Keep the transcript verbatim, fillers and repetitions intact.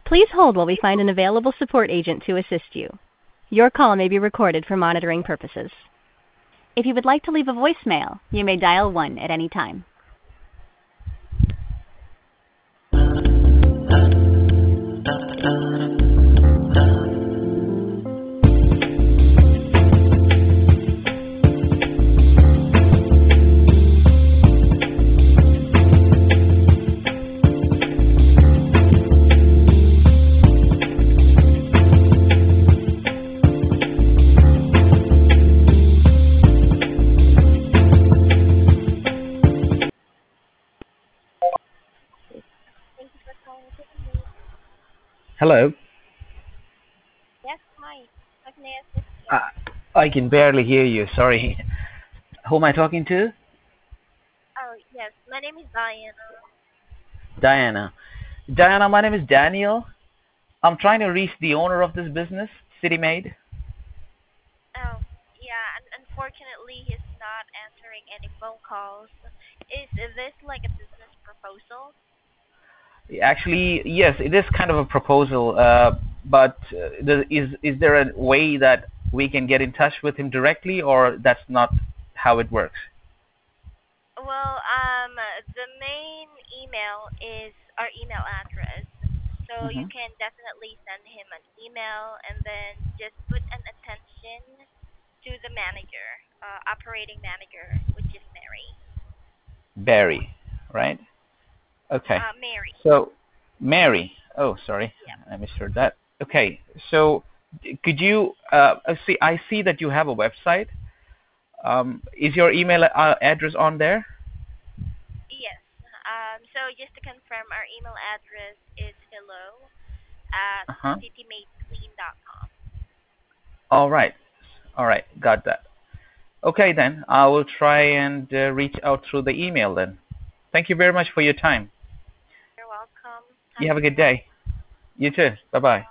Please hold while we find an available support agent to assist you. Your call may be recorded for monitoring purposes. If you would like to leave a voicemail, you may dial one at any time. Hello. Yes, hi. How can I assist you? Uh, I can barely hear you. Sorry. Who am I talking to? Oh, yes. My name is Diana. Diana. Diana, my name is Daniel. I'm trying to reach the owner of this business, CityMade. Oh, yeah. And unfortunately, he's not answering any phone calls. Is this like a business proposal? Actually, yes, it is kind of a proposal. Uh, but uh, the- is is there a way that we can get in touch with him directly, or that's not how it works? Well, um, the main email is our email address. So you hmm can definitely send him an email and then just put an attention to the manager, uh, operating manager, which is Mary. Barry, right? Okay. Uh, Mary. So, Mary. Oh, sorry, Yeah. I misheard that. Okay. So, d- could you uh, uh, see? I see that you have a website. Um, is your email uh, address on there? Yes. Um, so just to confirm, our email address is hello at Uh huh. citymadeclean dot com. All right. All right. Got that. Okay, then I will try and uh, reach out through the email. Then. Thank you very much for your time. You're welcome. You Have a have a good good one. day. You too. Bye bye.